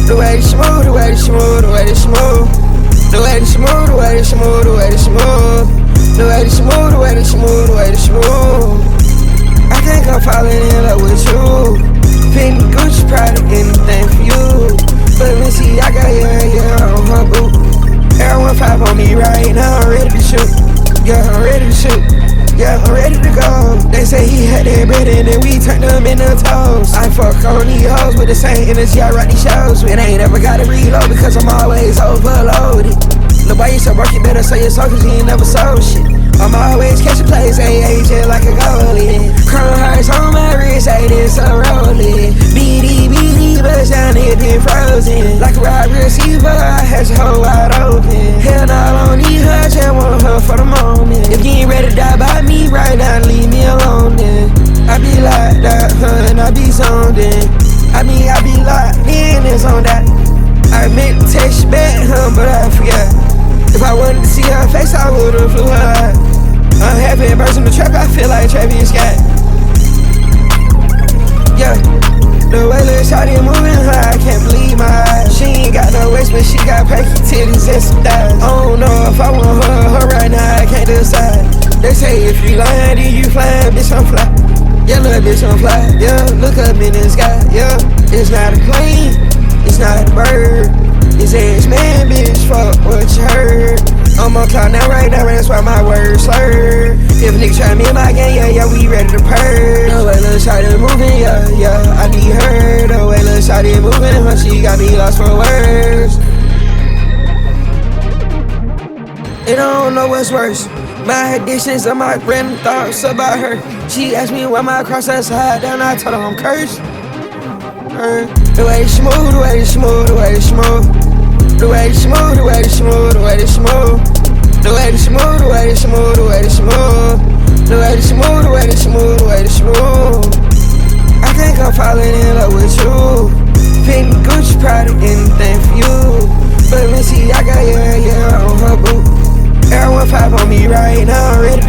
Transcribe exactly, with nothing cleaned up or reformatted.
The way she move, the way she move, the way she move. The way she move, the way she move, the way she move. The way she move, the way she move, the way she move. I think I'm falling in love with you. Fendi, Gucci, Prada, anything for you. But let me see, I got yeah, yeah on her boot. Air one five on me right now, I'm ready to shoot. Yeah, I'm ready to shoot. Yeah, I'm ready to go. They say he had that bread and then we turned them into toes. I fuck on these hoes with the same energy I write these shows with. I ain't ever gotta reload because I'm always overloaded. Look, why you so broke, you better say your song cause you ain't never sold shit. I'm always catching plays, A A just like a goalie. Chrome hearts on my wrist, I this a rolling. B D, B D, but down here been frozen. Like a wide receiver, I had your whole wide open. Hell no, I don't need her, just want her for the moment. If you ain't ready to die by me right now, leave me alone then. I be like that, huh, and I be zoned in. I mean, I be locked in, it's on that. I meant to text you back, huh, but I forgot. If I wanted to see her face, I would've flew her out. I'm happy and burst in the trap, I feel like Travis Scott. Yeah, the way little shawty moving her, I can't believe my eyes. She ain't got no waist, but she got perky titties and some thighs. I don't know if I want her, her right now, I can't decide. They say if you lying, then you flying, bitch, I'm fly. Yeah, little bitch, I'm fly. Yeah, look up in the sky. Yeah, it's not a plane, it's not a bird. It's H-man, bitch, fuck what you heard. I'm on cloud now right now, that's why my words slur. If a nigga try me in my game, yeah, yeah, we ready to purge. The way little shawty moving, yeah, yeah, I need her. The way little shawty moving, huh, she got me lost for words. And I don't know what's worse, my addictions or my random thoughts about her. She asked me why my cross upside down, I told her I'm cursed. Uh, the way she move, the way she move, the way she move. The way she move, the way she move, the way she move. The way she move, the way she move, the way she move. The way she move, the way she move, the way she move. I think I'm falling in love with you. Fendi, Gucci, Prada, anything for you. But let me see, I got yeah, yeah on her boot. Air one five on me right now, I'm ready